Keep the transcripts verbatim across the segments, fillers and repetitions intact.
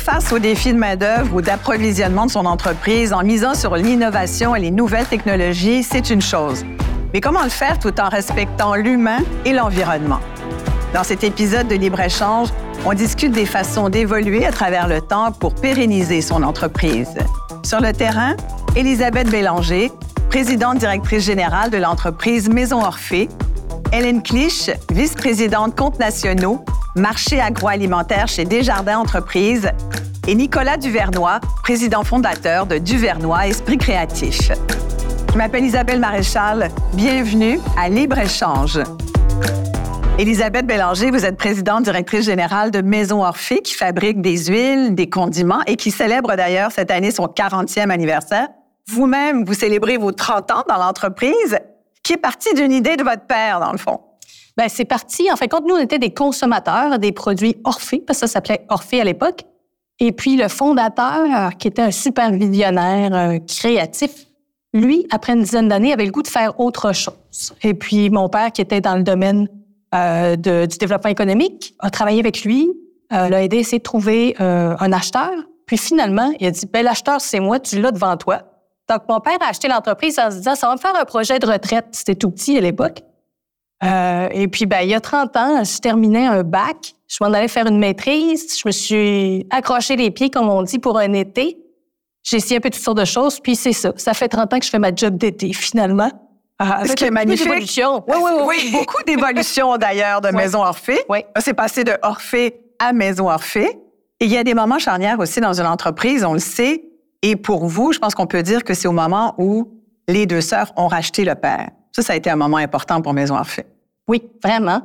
face aux défis de main-d'œuvre ou d'approvisionnement de son entreprise en misant sur l'innovation et les nouvelles technologies, c'est une chose. Mais comment le faire tout en respectant l'humain et l'environnement? Dans cet épisode de Libre-Échange, on discute des façons d'évoluer à travers le temps pour pérenniser son entreprise. Sur le terrain, Élisabeth Bélanger, présidente directrice générale de l'entreprise Maison Orphée, Hélène Clich, vice-présidente comptes nationaux, marché agroalimentaire chez Desjardins Entreprises, et Nicolas Duvernois, président fondateur de Duvernois Esprit Créatif. Je m'appelle Isabelle Maréchal. Bienvenue à Libre-Échange. Élisabeth Bélanger, vous êtes présidente directrice générale de Maison Orphée qui fabrique des huiles, des condiments et qui célèbre d'ailleurs cette année son quarantième anniversaire. Vous-même, vous célébrez vos trente ans dans l'entreprise qui est partie d'une idée de votre père, dans le fond. Bien, c'est parti. En fait, quand nous, on était des consommateurs des produits Orphée, parce que ça s'appelait Orphée à l'époque. Et puis, le fondateur, qui était un super visionnaire, un créatif, lui, après une dizaine d'années, avait le goût de faire autre chose. Et puis, mon père, qui était dans le domaine euh, de, du développement économique, a travaillé avec lui, euh, l'a aidé à essayer de trouver euh, un acheteur. Puis, finalement, il a dit, ben l'acheteur, c'est moi, tu l'as devant toi. Donc, mon père a acheté l'entreprise en se disant, ça va me faire un projet de retraite. C'était tout petit à l'époque. Euh, et puis, ben, il y a trente ans, je terminais un bac. Je m'en allais faire une maîtrise. Je me suis accroché les pieds, comme on dit, pour un été. J'ai essayé un peu toutes sortes de choses, puis c'est ça. Ça fait trente ans que je fais ma job d'été, finalement. Ah, ce qui est magnifique. D'évolution. Oui, oui, oui. Oui, beaucoup d'évolution, d'ailleurs, de oui. Maison Orphée. Oui. C'est passé de Orphée à Maison Orphée. Et il y a des moments charnières aussi dans une entreprise, on le sait. Et pour vous, je pense qu'on peut dire que c'est au moment où les deux sœurs ont racheté le père. Ça, ça a été un moment important pour Maison Orphée. Oui, vraiment.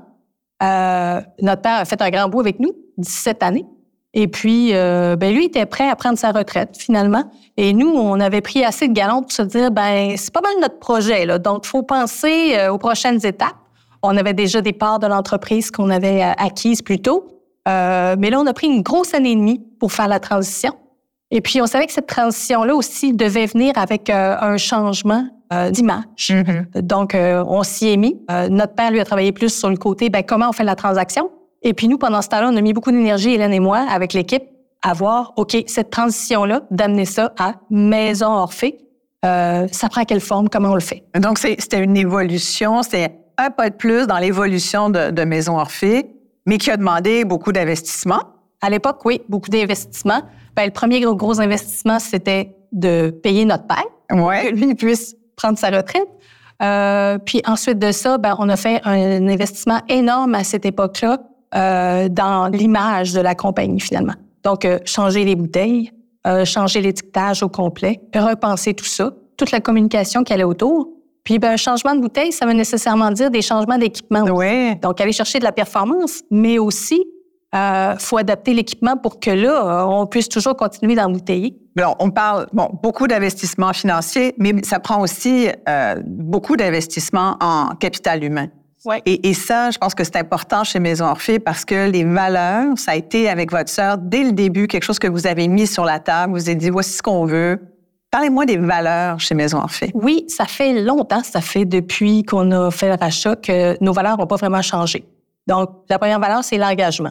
Euh, notre père a fait un grand bout avec nous, dix-sept années. Et puis, euh, ben lui était prêt à prendre sa retraite, finalement. Et nous, on avait pris assez de galon pour se dire, ben c'est pas mal notre projet, là. Donc, il faut penser euh, aux prochaines étapes. On avait déjà des parts de l'entreprise qu'on avait euh, acquises plus tôt. Euh, mais là, on a pris une grosse année et demie pour faire la transition. Et puis, on savait que cette transition-là aussi devait venir avec euh, un changement euh, d'image. Mm-hmm. Donc, euh, on s'y est mis. Euh, notre père, lui, a travaillé plus sur le côté, ben comment on fait la transaction. Et puis, nous, pendant ce temps-là, on a mis beaucoup d'énergie, Hélène et moi, avec l'équipe, à voir, OK, cette transition-là, d'amener ça à Maison Orphée, euh, ça prend quelle forme, comment on le fait? Donc, c'est, c'était une évolution, c'était un pas de plus dans l'évolution de, de Maison Orphée, mais qui a demandé beaucoup d'investissement. À l'époque, oui, beaucoup d'investissement. Ben, le premier gros, gros investissement, c'était de payer notre père, ouais. que lui puisse prendre sa retraite. Euh, puis ensuite de ça, ben, on a fait un investissement énorme à cette époque-là euh, dans l'image de la compagnie, finalement. Donc, euh, changer les bouteilles, euh, changer l'étiquetage au complet, repenser tout ça, toute la communication qui allait autour. Puis, ben, un changement de bouteille, ça veut nécessairement dire des changements d'équipement. Ouais. Donc, aller chercher de la performance, mais aussi il euh, faut adapter l'équipement pour que là, on puisse toujours continuer d'embouteiller. Alors, on parle, bon, beaucoup d'investissements financiers, mais ça prend aussi euh, beaucoup d'investissements en capital humain. Ouais. Et, et ça, je pense que c'est important chez Maison Orphée parce que les valeurs, ça a été avec votre sœur, dès le début, quelque chose que vous avez mis sur la table, vous avez dit, voici ce qu'on veut. Parlez-moi des valeurs chez Maison Orphée. Oui, ça fait longtemps, ça fait depuis qu'on a fait le rachat que nos valeurs n'ont pas vraiment changé. Donc, la première valeur, c'est l'engagement.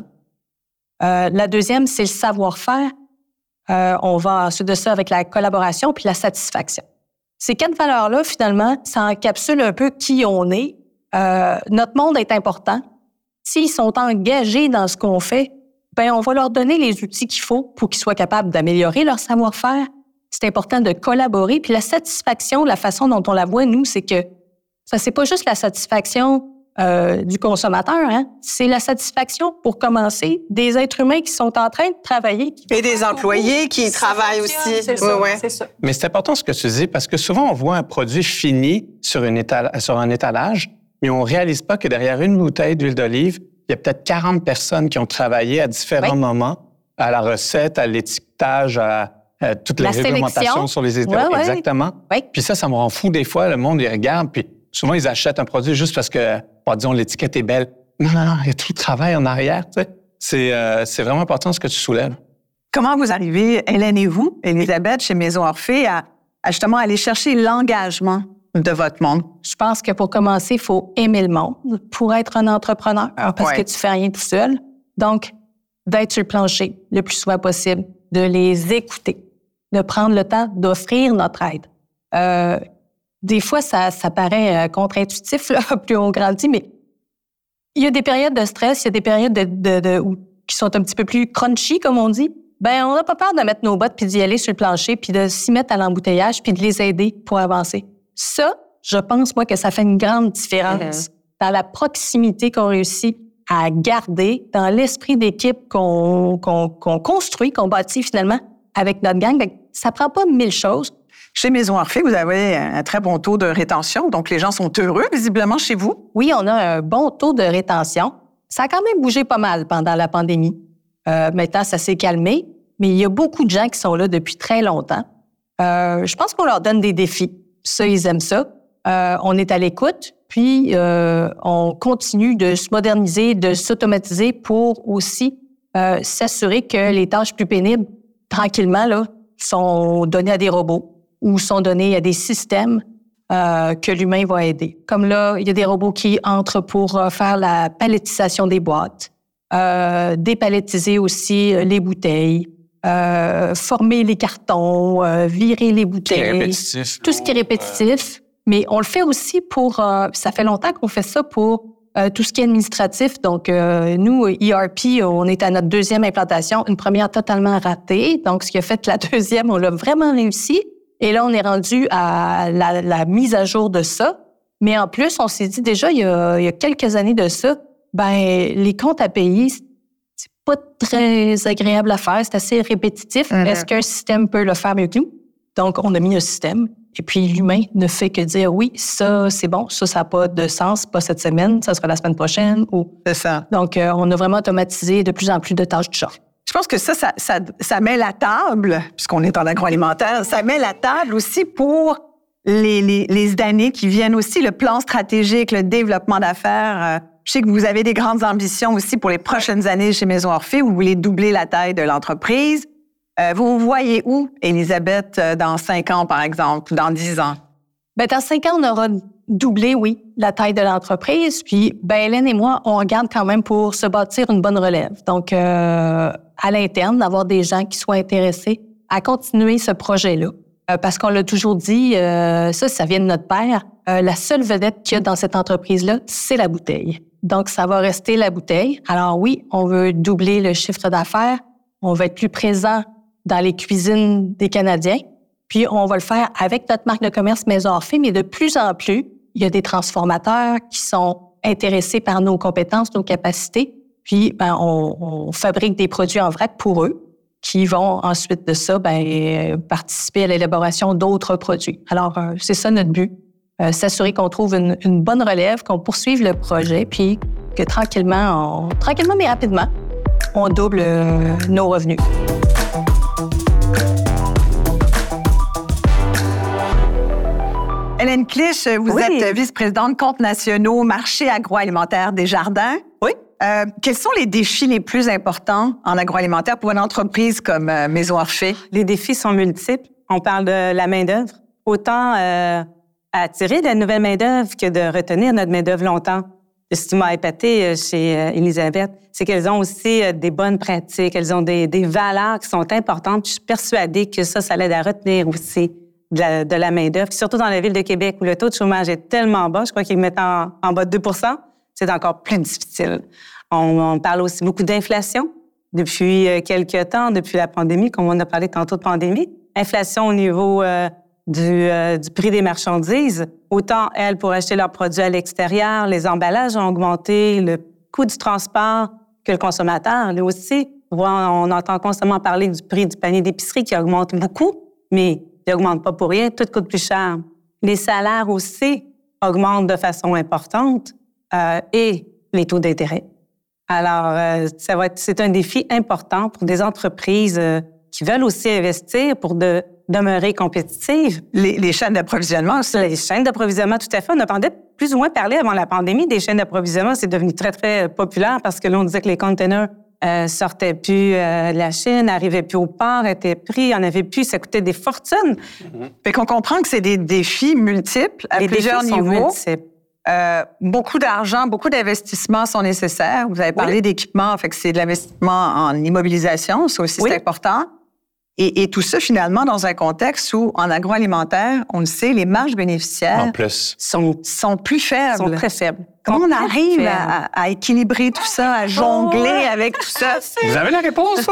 Euh, la deuxième, c'est le savoir-faire. Euh, on va ensuite de ça avec la collaboration puis la satisfaction. Ces quatre valeurs-là, finalement, ça encapsule un peu qui on est. Euh, notre monde est important. S'ils sont engagés dans ce qu'on fait, ben on va leur donner les outils qu'il faut pour qu'ils soient capables d'améliorer leur savoir-faire. C'est important de collaborer. Puis la satisfaction, la façon dont on la voit, nous, c'est que ça, c'est pas juste la satisfaction Euh, du consommateur, hein? C'est la satisfaction, pour commencer, des êtres humains qui sont en train de travailler. Qui Et des employés qui travaillent aussi. C'est ça, ouais. c'est ça. Mais c'est important ce que tu dis, parce que souvent, on voit un produit fini sur, une étal- sur un étalage, mais on ne réalise pas que derrière une bouteille d'huile d'olive, il y a peut-être quarante personnes qui ont travaillé à différents oui. moments, à la recette, à l'étiquetage, à, à toutes les la réglementations sélection. sur les étals. Ouais, Exactement. Ouais. Puis ça, ça me rend fou des fois. Le monde, il regarde, puis souvent, ils achètent un produit juste parce que, bon, disons, l'étiquette est belle. Non, non, non, il y a tout le travail en arrière, tu sais. C'est, euh, c'est vraiment important ce que tu soulèves. Comment vous arrivez, Hélène et vous, Élisabeth, chez Maison Orphée, à, à justement aller chercher l'engagement de votre monde? Je pense que pour commencer, il faut aimer le monde pour être un entrepreneur, parce ouais. que tu fais rien tout seul. Donc, d'être sur le plancher le plus souvent possible, de les écouter, de prendre le temps d'offrir notre aide. Euh, des fois, ça, ça paraît contre-intuitif, là, plus on grandit, mais il y a des périodes de stress, il y a des périodes de, de, de, où, qui sont un petit peu plus crunchy, comme on dit. Ben, on n'a pas peur de mettre nos bottes puis d'y aller sur le plancher puis de s'y mettre à l'embouteillage puis de les aider pour avancer. Ça, je pense, moi, que ça fait une grande différence mm-hmm. dans la proximité qu'on réussit à garder, dans l'esprit d'équipe qu'on, qu'on, qu'on construit, qu'on bâtit finalement avec notre gang. Ben, ça prend pas mille choses. Chez Maison Orphée, vous avez un très bon taux de rétention, donc les gens sont heureux, visiblement, chez vous. Oui, on a un bon taux de rétention. Ça a quand même bougé pas mal pendant la pandémie. Euh, maintenant, ça s'est calmé, mais il y a beaucoup de gens qui sont là depuis très longtemps. Euh, je pense qu'on leur donne des défis. Ça, ils aiment ça. Euh, on est à l'écoute, puis euh, on continue de se moderniser, de s'automatiser pour aussi euh, s'assurer que les tâches plus pénibles, tranquillement, là, sont données à des robots ou sont données à des systèmes euh, que l'humain va aider. Comme là, il y a des robots qui entrent pour euh, faire la palettisation des boîtes, euh, dépalettiser aussi euh, les bouteilles, euh, former les cartons, euh, virer les bouteilles. C'est répétitif. Tout ce qui est répétitif. Mais on le fait aussi pour... Euh, ça fait longtemps qu'on fait ça pour euh, tout ce qui est administratif. Donc, euh, nous, E R P, on est à notre deuxième implantation, une première totalement ratée. Donc, ce qui a fait que la deuxième, on l'a vraiment réussi. Et là, on est rendu à la, la mise à jour de ça. Mais en plus, on s'est dit déjà, il y a, il y a quelques années de ça, ben les comptes à payer, c'est pas très agréable à faire, c'est assez répétitif. Mm-hmm. Est-ce qu'un système peut le faire mieux que nous? Donc, on a mis un système. Et puis, l'humain ne fait que dire, oui, ça, c'est bon, ça, ça n'a pas de sens, pas cette semaine, ça sera la semaine prochaine. Ou... C'est ça. Donc, euh, on a vraiment automatisé de plus en plus de tâches du genre. Je pense que ça, ça, ça, ça met la table, puisqu'on est en agroalimentaire, ça met la table aussi pour les, les, les années qui viennent aussi, le plan stratégique, le développement d'affaires. Je sais que vous avez des grandes ambitions aussi pour les prochaines années chez Maison Orphée, où vous voulez doubler la taille de l'entreprise. Euh, vous vous voyez où, Élisabeth, dans cinq ans, par exemple, dans dix ans? Bien, dans cinq ans, on aura doublé, oui, la taille de l'entreprise. Puis, ben, Hélène et moi, on regarde quand même pour se bâtir une bonne relève. Donc, euh, à l'interne, d'avoir des gens qui soient intéressés à continuer ce projet-là. Euh, parce qu'on l'a toujours dit, euh, ça, ça vient de notre père. Euh, la seule vedette qu'il y a dans cette entreprise-là, c'est la bouteille. Donc, ça va rester la bouteille. Alors oui, on veut doubler le chiffre d'affaires. On va être plus présent dans les cuisines des Canadiens. Puis, on va le faire avec notre marque de commerce Maison Orphée, mais de plus en plus, il y a des transformateurs qui sont intéressés par nos compétences, nos capacités. Puis, ben, on, on fabrique des produits en vrac pour eux qui vont ensuite de ça ben, participer à l'élaboration d'autres produits. Alors, euh, c'est ça notre but, euh, s'assurer qu'on trouve une, une bonne relève, qu'on poursuive le projet, puis que tranquillement, on, tranquillement mais rapidement, on double euh, nos revenus. Hélène Clich, vous oui. êtes vice-présidente comptes nationaux, marché agroalimentaire Desjardins. Oui. Euh, quels sont les défis les plus importants en agroalimentaire pour une entreprise comme euh, Maison Orphée? Les défis sont multiples. On parle de la main-d'œuvre. Autant euh, attirer de la nouvelle main-d'œuvre que de retenir notre main-d'œuvre longtemps. Ce qui m'a épaté chez euh, Élisabeth, c'est qu'elles ont aussi euh, des bonnes pratiques, elles ont des, des valeurs qui sont importantes. Puis je suis persuadée que ça, ça l'aide à retenir aussi de la, de la main-d'œuvre. Surtout dans la ville de Québec où le taux de chômage est tellement bas, je crois qu'ils mettent en, en bas de deux pour cent, c'est encore plus difficile. On, on parle aussi beaucoup d'inflation depuis quelques temps, depuis la pandémie, comme on a parlé tantôt de pandémie. Inflation au niveau euh, du, euh, du prix des marchandises. Autant, elles, pour acheter leurs produits à l'extérieur, les emballages ont augmenté, le coût du transport, que le consommateur, lui aussi. On entend constamment parler du prix du panier d'épicerie qui augmente beaucoup, mais il n'augmente pas pour rien, tout coûte plus cher. Les salaires aussi augmentent de façon importante euh, et les taux d'intérêt. Alors, euh, ça va être, c'est un défi important pour des entreprises euh, qui veulent aussi investir pour de, demeurer compétitives. Les, les chaînes d'approvisionnement aussi. Les chaînes d'approvisionnement, tout à fait. On entendait plus ou moins parler avant la pandémie des chaînes d'approvisionnement. C'est devenu très, très populaire parce que là, on disait que les containers euh, sortaient plus euh, de la Chine, n'arrivaient plus au port, étaient pris, il n'y en avait plus, ça coûtait des fortunes. Mm-hmm. Fait qu'on comprend que c'est des défis multiples à les plusieurs défis niveaux. Sont multiples. Euh, beaucoup d'argent, beaucoup d'investissements sont nécessaires. Vous avez parlé oui. d'équipement, fait que c'est de l'investissement en immobilisation, ça aussi oui. c'est important. Et, et tout ça, finalement, dans un contexte où, en agroalimentaire, on le sait, les marges bénéficiaires en plus. Sont, sont plus faibles. Sont très faibles. Comment on arrive à, à équilibrer tout ça, à jongler oh, avec tout ça? Vous avez la réponse?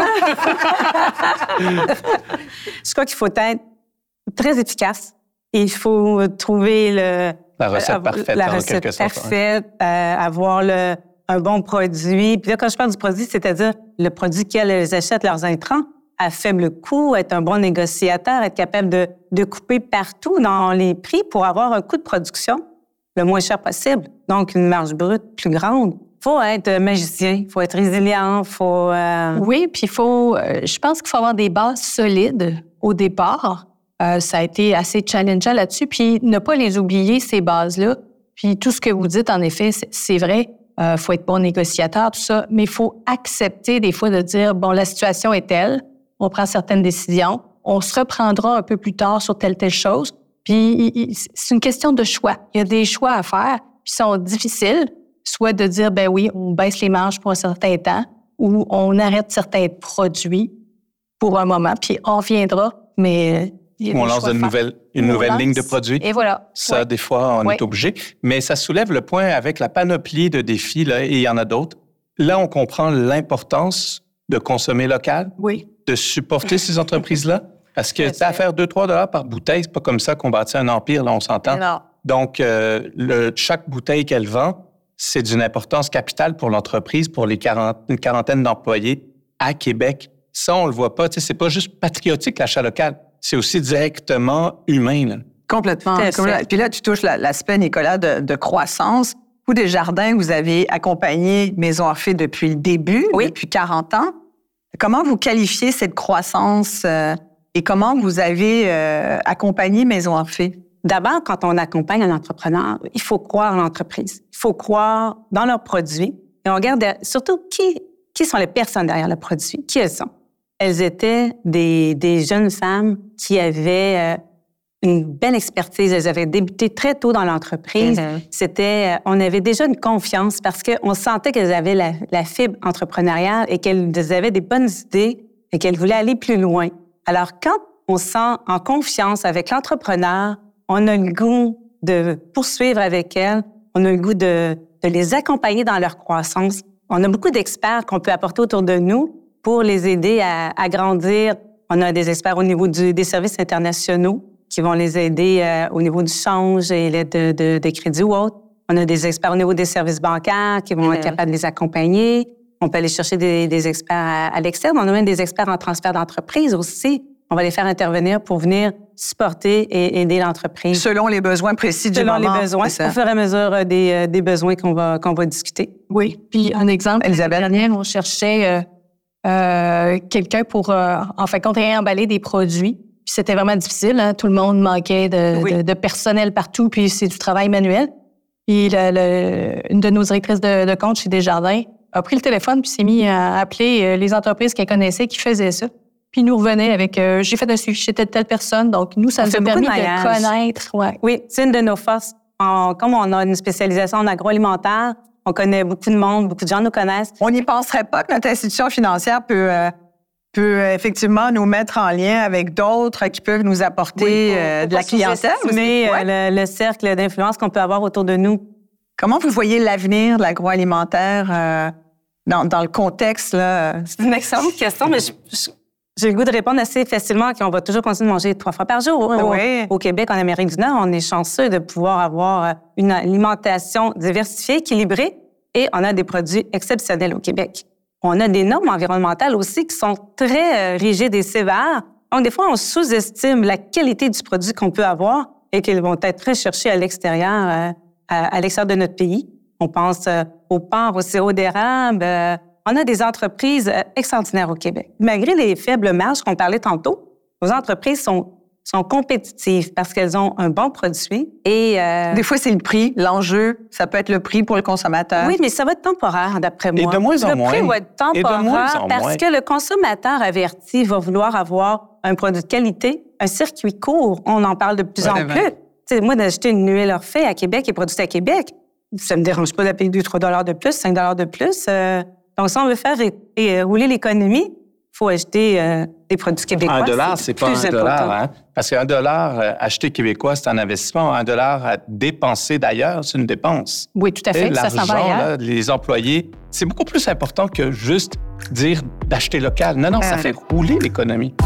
Je crois qu'il faut être très efficace. Et il faut trouver le... La recette parfaite, la recette quelque sorte. parfaite, hein. euh, avoir le, un bon produit. Puis là, quand je parle du produit, c'est-à-dire le produit qu'elles achètent, leurs intrants, à faible coût, être un bon négociateur, être capable de, de couper partout dans les prix pour avoir un coût de production le moins cher possible. Donc, une marge brute plus grande. Il faut être magicien, il faut être résilient, il faut... Euh... Oui, puis il faut... Euh, je pense qu'il faut avoir des bases solides au départ. Euh, ça a été assez challengeant là-dessus. Puis ne pas les oublier, ces bases-là. Puis tout ce que vous dites, en effet, c'est, c'est vrai. Il euh, faut être bon négociateur, tout ça. Mais il faut accepter des fois de dire, bon, la situation est telle, on prend certaines décisions, on se reprendra un peu plus tard sur telle, telle chose. Puis c'est une question de choix. Il y a des choix à faire qui sont difficiles, soit de dire, ben oui, on baisse les marges pour un certain temps ou on arrête certains produits pour un moment, puis on reviendra, mais... Ou on lance une nouvelle, une nouvelle lance, ligne de produits. Et voilà. Ça, ouais. des fois, on ouais. est obligé. Mais ça soulève le point avec la panoplie de défis, là, et il y en a d'autres. Là, on comprend l'importance de consommer local, oui. de supporter ces entreprises-là. Parce que tu as à faire deux à trois dollars par bouteille, c'est pas comme ça qu'on bâtit un empire, là, on s'entend. Non. Donc, euh, le, chaque bouteille qu'elle vend, c'est d'une importance capitale pour l'entreprise, pour les quarante, une quarantaine d'employés à Québec. Ça, on le voit pas. Tu sais, c'est pas juste patriotique, l'achat local. C'est aussi directement humain. Là. Complètement. Puis là, tu touches l'aspect, Nicolas, de, de croissance. Vous, Desjardins, vous avez accompagné Maison Orphée depuis le début, oui. depuis quarante ans. Comment vous qualifiez cette croissance euh, et comment vous avez euh, accompagné Maison Orphée? D'abord, quand on accompagne un entrepreneur, il faut croire en l'entreprise. Il faut croire dans leurs produits. Et on regarde surtout qui, qui sont les personnes derrière le produit, qui elles sont. Elles étaient des, des jeunes femmes qui avaient euh, une belle expertise. Elles avaient débuté très tôt dans l'entreprise. Mm-hmm. C'était, on avait déjà une confiance parce qu'on sentait qu'elles avaient la, la fibre entrepreneuriale et qu'elles avaient des bonnes idées et qu'elles voulaient aller plus loin. Alors, quand on se sent en confiance avec l'entrepreneur, on a le goût de poursuivre avec elles, on a le goût de, de les accompagner dans leur croissance. On a beaucoup d'experts qu'on peut apporter autour de nous pour les aider à, à grandir. On a des experts au niveau du, des services internationaux qui vont les aider euh, au niveau du change et l'aide de, de, de crédit ou autre. On a des experts au niveau des services bancaires qui vont mmh. être capables de les accompagner. On peut aller chercher des, des experts à, à l'externe. On a même des experts en transfert d'entreprise aussi. On va les faire intervenir pour venir supporter et aider l'entreprise. Selon les besoins précis du moment. Selon les besoins, au fur et à mesure des, des besoins qu'on va, qu'on va discuter. Oui. Puis un exemple, Elisabeth, l'année dernière, on cherchait euh, euh, quelqu'un pour, euh, en fait, quand réemballer des produits. Puis c'était vraiment difficile. Hein? Tout le monde manquait de, oui. de, de personnel partout, puis c'est du travail manuel. Puis le, le, une de nos directrices de, de compte chez Desjardins a pris le téléphone puis s'est mis à appeler les entreprises qu'elle connaissait qui faisaient ça. Puis nous revenait avec euh, « j'ai fait un suivi chez telle, telle personne ». Donc, nous, ça on nous a permis de, de connaître. Ouais. Oui, c'est une de nos forces. En, comme on a une spécialisation en agroalimentaire, on connaît beaucoup de monde, beaucoup de gens nous connaissent. On n'y penserait pas que notre institution financière peut, euh, peut euh, effectivement nous mettre en lien avec d'autres qui peuvent nous apporter oui, pour, euh, de la clientèle. Mais ouais. le, le cercle d'influence qu'on peut avoir autour de nous. Comment vous voyez l'avenir de l'agroalimentaire euh, dans, dans le contexte, là? C'est une excellente question, mais je... je... J'ai le goût de répondre assez facilement qu'on va toujours continuer de manger trois fois par jour. Oui. Au, au Québec, en Amérique du Nord, on est chanceux de pouvoir avoir une alimentation diversifiée, équilibrée, et on a des produits exceptionnels au Québec. On a des normes environnementales aussi qui sont très rigides et sévères. Donc, des fois, on sous-estime la qualité du produit qu'on peut avoir et qu'ils vont être recherchés à l'extérieur, à, à l'extérieur de notre pays. On pense au porc, au sirop d'érable. On a des entreprises extraordinaires au Québec. Malgré les faibles marges qu'on parlait tantôt, nos entreprises sont, sont compétitives parce qu'elles ont un bon produit et... Euh... Des fois, c'est le prix, l'enjeu. Ça peut être le prix pour le consommateur. Oui, mais ça va être temporaire, d'après moi. Et de moins en le moins. Le prix va être temporaire Et de moins en parce moins. que le consommateur averti va vouloir avoir un produit de qualité, un circuit court. On en parle de plus ouais, en plus. T'sais, moi, d'acheter une huile Orphée à Québec et produite à Québec, Ça me dérange pas de payer deux trois dollars de plus, cinq dollars de plus. Euh, donc, si on veut faire et, et rouler l'économie, il faut acheter euh, des produits québécois. Un dollar, c'est, c'est pas un dollar. Hein? Parce qu'un dollar euh, acheté québécois, c'est un investissement. Un dollar à dépenser d'ailleurs, c'est une dépense. Oui, tout à fait. Et ça s'en va ailleurs. Là, les employés, c'est beaucoup plus important que juste dire d'acheter local. Non, non, ça fait rouler l'économie.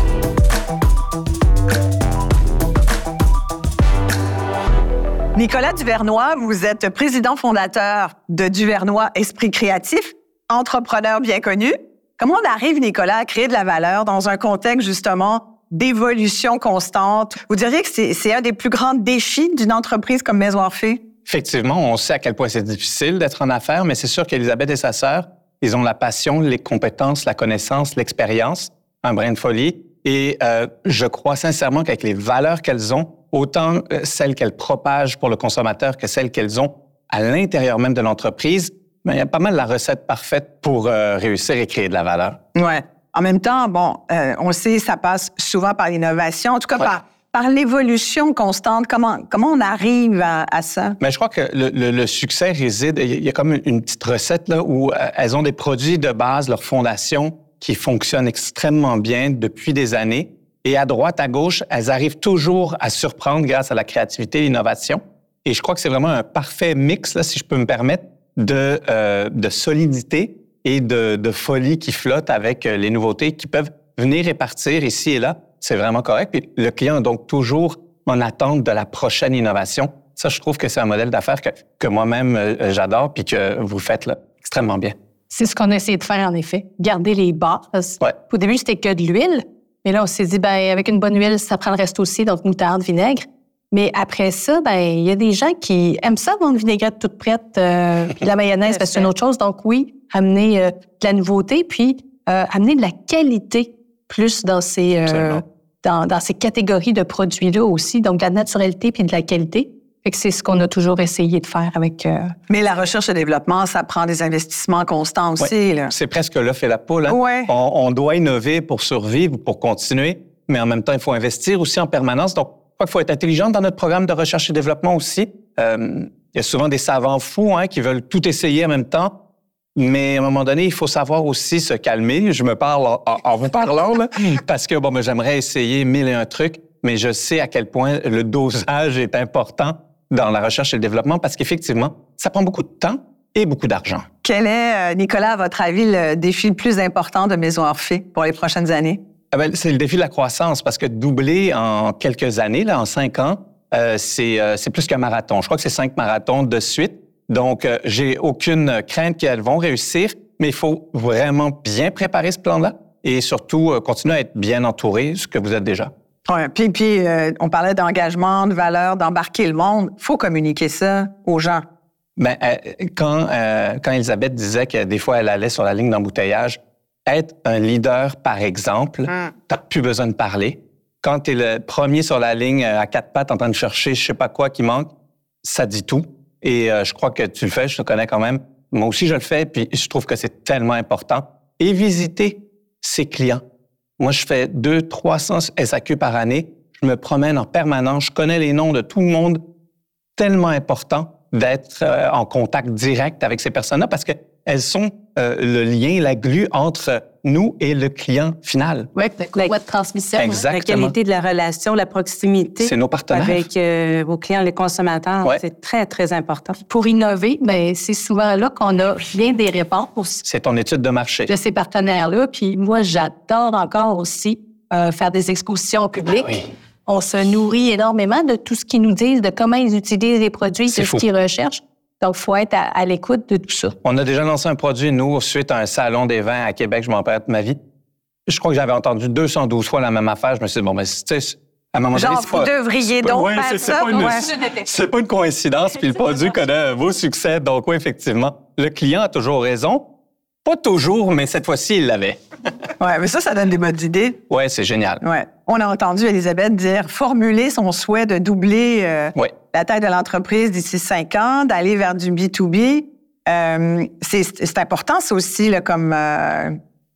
Nicolas Duvernois, vous êtes président fondateur de Duvernois Esprit Créatif, entrepreneur bien connu. Comment on arrive, Nicolas, à créer de la valeur dans un contexte, justement, d'évolution constante? Vous diriez que c'est, c'est un des plus grands défis d'une entreprise comme Maison Orphée? Effectivement, on sait à quel point c'est difficile d'être en affaires, mais c'est sûr qu'Élisabeth et sa sœur, ils ont la passion, les compétences, la connaissance, l'expérience, un brin de folie. Et euh, je crois sincèrement qu'avec les valeurs qu'elles ont, autant celles qu'elles propagent pour le consommateur que celles qu'elles ont à l'intérieur même de l'entreprise, bien, il y a pas mal la recette parfaite pour euh, réussir et créer de la valeur. Ouais. En même temps, bon, euh, on sait, ça passe souvent par l'innovation, en tout cas ouais. par, par l'évolution constante. Comment, comment on arrive à, à ça? Mais je crois que le, le, le succès réside, il y a comme une, une petite recette là où euh, elles ont des produits de base, leur fondation, qui fonctionnent extrêmement bien depuis des années. Et à droite, à gauche, elles arrivent toujours à surprendre grâce à la créativité et l'innovation. Et je crois que c'est vraiment un parfait mix, là, si je peux me permettre, de, euh, de solidité et de, de folie qui flotte avec les nouveautés qui peuvent venir et partir ici et là. C'est vraiment correct. Puis le client est donc toujours en attente de la prochaine innovation. Ça, je trouve que c'est un modèle d'affaires que, que moi-même, euh, j'adore puis que vous faites là, extrêmement bien. C'est ce qu'on a essayé de faire, en effet. Garder les bases. Ouais. Au début, c'était que de l'huile. Mais là, on s'est dit, ben avec une bonne huile, ça prend le reste aussi, donc moutarde, vinaigre. Mais après ça, ben il y a des gens qui aiment ça, avoir une vinaigrette toute prête, euh, puis la mayonnaise, parce que c'est une autre chose. Donc oui, amener euh, de la nouveauté, puis euh, amener de la qualité plus dans ces, euh, dans, dans ces catégories de produits-là aussi. Donc de la naturalité puis de la qualité. Fait que c'est ce qu'on a toujours essayé de faire avec... Euh... Mais la recherche et le développement, ça prend des investissements constants aussi. Ouais. Là. C'est presque l'œuf et la poule. Hein? Ouais. On, on doit innover pour survivre, pour continuer, mais en même temps, il faut investir aussi en permanence. Donc, je crois qu'il faut être intelligent dans notre programme de recherche et développement aussi. Euh, il y a souvent des savants fous hein, qui veulent tout essayer en même temps, mais à un moment donné, il faut savoir aussi se calmer. Je me parle en, en vous parlant, là, parce que bon, ben, j'aimerais essayer mille et un trucs, mais je sais à quel point le dosage est important dans la recherche et le développement, parce qu'effectivement, ça prend beaucoup de temps et beaucoup d'argent. Quel est, Nicolas, à votre avis, le défi le plus important de Maison Orphée pour les prochaines années? Ah ben, c'est le défi de la croissance, parce que doubler en quelques années, là, en cinq ans, euh, c'est, euh, c'est plus qu'un marathon. Je crois que c'est cinq marathons de suite. Donc, euh, j'ai aucune crainte qu'elles vont réussir, mais il faut vraiment bien préparer ce plan-là et surtout euh, continuer à être bien entouré, ce que vous êtes déjà. Oui, puis, puis euh, on parlait d'engagement, de valeur, d'embarquer le monde. Il faut communiquer ça aux gens. Bien, euh, quand, euh, quand Élisabeth disait que des fois, elle allait sur la ligne d'embouteillage, être un leader, par exemple, mm. t'as plus besoin de parler. Quand tu es le premier sur la ligne à quatre pattes en train de chercher je sais pas quoi qui manque, ça dit tout. Et euh, je crois que tu le fais, je te connais quand même. Moi aussi, je le fais, puis je trouve que c'est tellement important. Et visiter ses clients. Moi, je fais deux, trois cents S A Q par année. Je me promène en permanence. Je connais les noms de tout le monde. Tellement important d'être euh, en contact direct avec ces personnes-là parce qu'elles sont euh, le lien, la glue entre nous et le client final. Oui, la courroie de transmission. Exactement. La qualité de la relation, la proximité. C'est nos partenaires. Avec euh, vos clients, les consommateurs. Ouais. C'est très, très important. Pour innover, bien, c'est souvent là qu'on a bien des réponses. C'est ton étude de marché. De ces partenaires-là. Puis moi, j'adore encore aussi euh, faire des expositions au public. Ah oui. On se nourrit énormément de tout ce qu'ils nous disent, de comment ils utilisent les produits, de ce qu'ils recherchent. Donc, il faut être à, à l'écoute de tout ça. On a déjà lancé un produit, nous, suite à un salon des vins à Québec, je m'en rappelle de ma vie. Je crois que j'avais entendu deux cent douze fois la même affaire. Je me suis dit, bon, mais tu sais, à un moment Genre, donné, c'est vous pas... devriez donc ouais, faire c'est, ça. C'est pas, une, ouais. c'est pas une coïncidence, puis le produit connaît un beau succès. Donc, oui, effectivement, le client a toujours raison. Pas toujours, mais cette fois-ci, il l'avait. Oui, mais ça, ça donne des bonnes idées. Oui, c'est génial. Ouais. On a entendu Élisabeth dire, formuler son souhait de doubler euh, ouais. la taille de l'entreprise d'ici cinq ans, d'aller vers du B deux B. Euh, c'est, c'est important, ça aussi, là, comme, euh,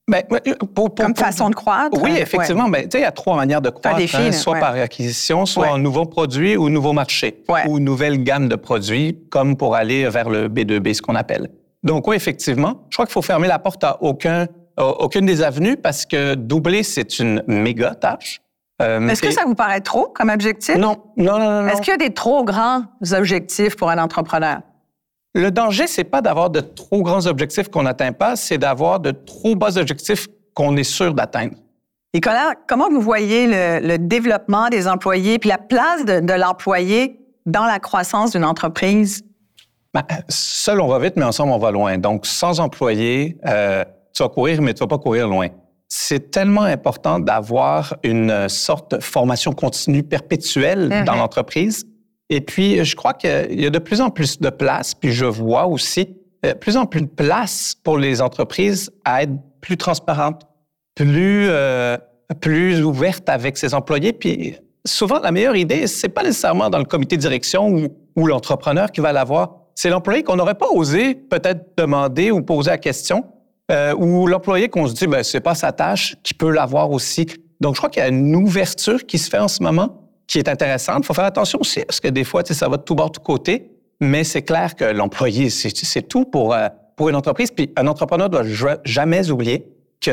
Ben, pour, pour, Comme pour, façon de croître? Oui, effectivement. Ouais. Ben, tu sais, il y a trois manières de croître, défi, hein, soit ouais. par acquisition, soit ouais. en nouveaux produits ou nouveaux marchés, ouais. ou nouvelle gamme de produits, comme pour aller vers le B deux B, ce qu'on appelle. Donc oui, effectivement, je crois qu'il faut fermer la porte à aucun, à aucune des avenues parce que doubler, c'est une méga tâche. Euh, Est-ce que ça vous paraît trop comme objectif? Non, non, non, non. Est-ce qu'il y a des trop grands objectifs pour un entrepreneur? Le danger, c'est pas d'avoir de trop grands objectifs qu'on n'atteint pas, c'est d'avoir de trop bas objectifs qu'on est sûr d'atteindre. Nicolas, comment vous voyez le, le développement des employés puis la place de, de l'employé dans la croissance d'une entreprise? Ben, seul, on va vite, mais ensemble, on va loin. Donc, sans employés, euh, tu vas courir, mais tu vas pas courir loin. C'est tellement important d'avoir une sorte de formation continue perpétuelle mm-hmm. dans l'entreprise. Et puis, je crois qu'il y a de plus en plus de place, puis je vois aussi de plus en plus de place pour les entreprises à être plus transparentes, plus, euh, plus ouvertes avec ses employés. Puis souvent, la meilleure idée, c'est pas nécessairement dans le comité de direction ou, ou l'entrepreneur qui va l'avoir. C'est l'employé qu'on n'aurait pas osé peut-être demander ou poser la question, euh, ou l'employé qu'on se dit, ben c'est pas sa tâche, qui peut l'avoir aussi. Donc, je crois qu'il y a une ouverture qui se fait en ce moment, qui est intéressante. Il faut faire attention aussi, parce que des fois, ça va de tout bord, de tout côté, mais c'est clair que l'employé, c'est, c'est tout pour, euh, pour une entreprise. Puis un entrepreneur ne doit jamais oublier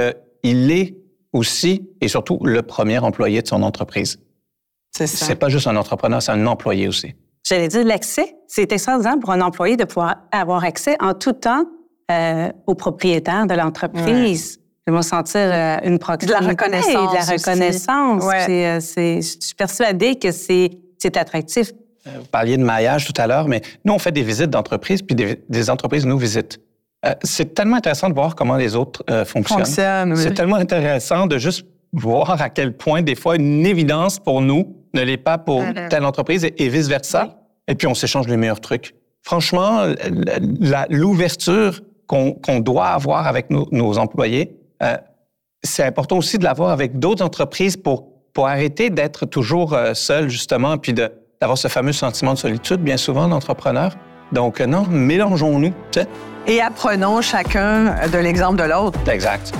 qu'il est aussi, et surtout, le premier employé de son entreprise. C'est ça. C'est pas juste un entrepreneur, c'est un employé aussi. J'allais dire l'accès. C'est extraordinaire pour un employé de pouvoir avoir accès en tout temps euh, au propriétaire de l'entreprise. Ouais. De me sentir euh, une proximité. De la reconnaissance. De la reconnaissance. Ouais. C'est, euh, c'est, je suis persuadée que c'est, c'est attractif. Vous parliez de maillage tout à l'heure, mais nous, on fait des visites d'entreprises, puis des, des entreprises nous visitent. Euh, c'est tellement intéressant de voir comment les autres euh, fonctionnent. Fonctionne, oui. C'est tellement intéressant de juste voir à quel point, des fois, une évidence pour nous ne l'est pas pour mm-hmm. telle entreprise et, et vice-versa. Oui. Et puis, on s'échange les meilleurs trucs. Franchement, la, la, l'ouverture qu'on, qu'on doit avoir avec nos, nos employés, euh, c'est important aussi de l'avoir avec d'autres entreprises pour, pour arrêter d'être toujours euh, seul, justement, puis de, d'avoir ce fameux sentiment de solitude, bien souvent, d'entrepreneur. Donc, euh, non, mélangeons-nous, tu sais. Et apprenons chacun de l'exemple de l'autre. Exact.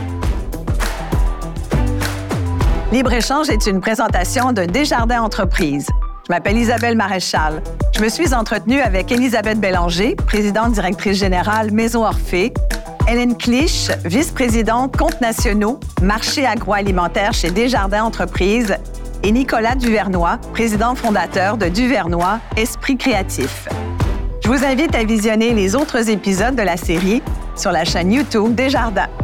Libre-échange est une présentation de Desjardins Entreprises. Je m'appelle Isabelle Maréchal. Je me suis entretenue avec Élisabeth Bélanger, présidente directrice générale Maison Orphée, Hélène Clich, vice-présidente comptes nationaux, marché agroalimentaire chez Desjardins Entreprises, et Nicolas Duvernois, président fondateur de Duvernois Esprit créatif. Je vous invite à visionner les autres épisodes de la série sur la chaîne YouTube Desjardins.